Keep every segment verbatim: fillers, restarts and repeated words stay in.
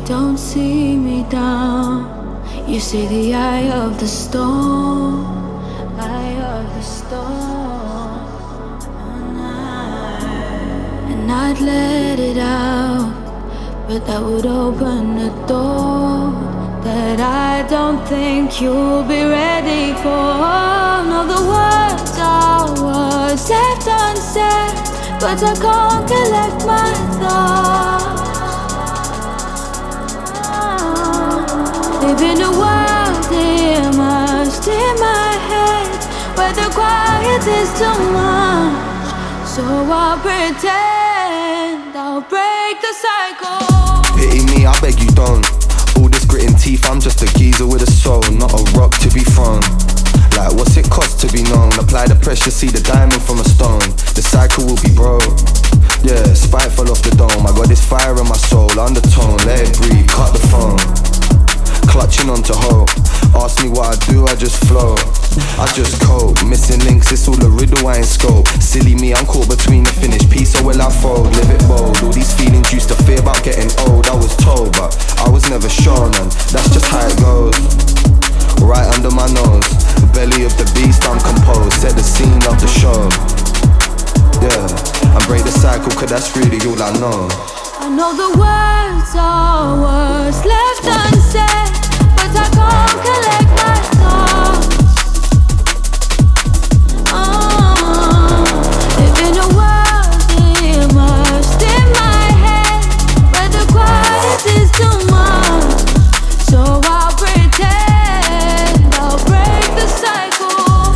don't see me down. You see the eye of the storm, eye of the storm. And I'd let it out, but that would open a door that I don't think you'll be ready for. No, the words are words left unsaid, but I can't collect my thoughts. Live in a world immersed in my head, where the quiet is too much. So I'll pretend I'll break the cycle. Pity me, I beg you don't. All this gritting teeth, I'm just a geezer with a soul, not a rock to be thrown. Like what's it cost to be known? Apply the pressure, see the diamond from a stone. The cycle will be broke. Yeah, spite fell off the dome. I got this fire in my soul, undertone. Let it breathe, cut the phone. Clutching onto hope. Ask me what I do, I just flow. I just cope. Missing links, it's all a riddle, I ain't scope. Silly me, I'm caught between the finished piece, so will I fold? Live it bold. All these feelings used to fear about getting old. I was told, but I was never shown, and that's just how it goes. Right under my nose, the belly of the beast, I'm composed. Set the scene of the show. Yeah, and break the cycle, cause that's really all I know. I know the words are words left unsaid, but I can't collect my thoughts. Oh, live in a world immersed in my head, where the quiet is too much. So I'll pretend I'll break the cycle.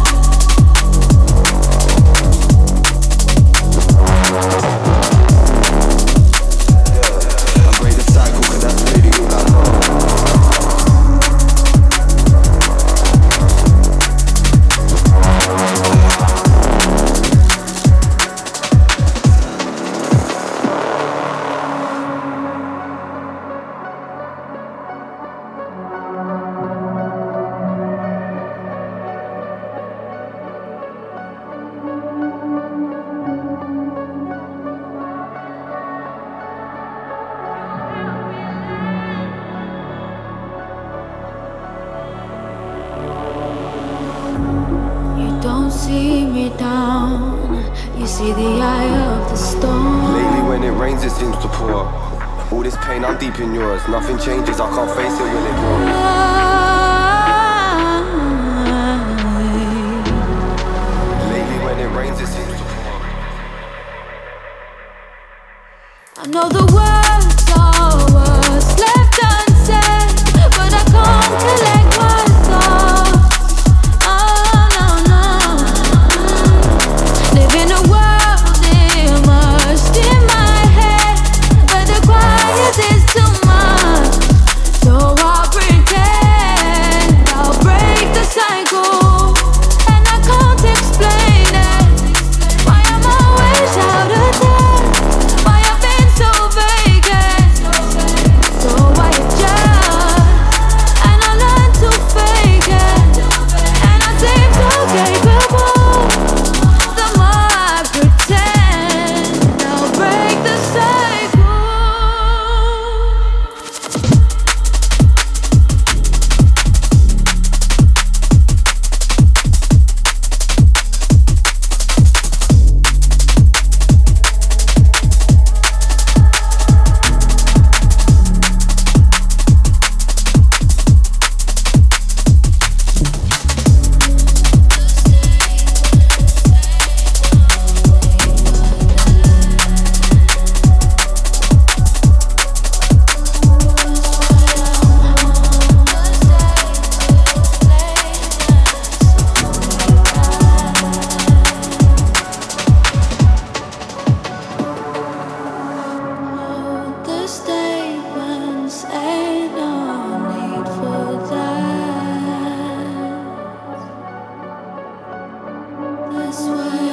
Don't see me down. You see the eye of the storm. Lately when it rains it seems to pour. All this pain, I'm deep in yours. Nothing changes, I can't face it when it grows. Lately when it rains it seems to pour. I know the words are words left unsaid, but I can't collect my thoughts. In a world immersed in my head, where the quiet is too much. So I'll pretend I'll break the cycle, and I can't explain it. Why I'm always out of touch, why I've been so vacant. So I adjust, and I learn to fake it, and I seem so capable. This way.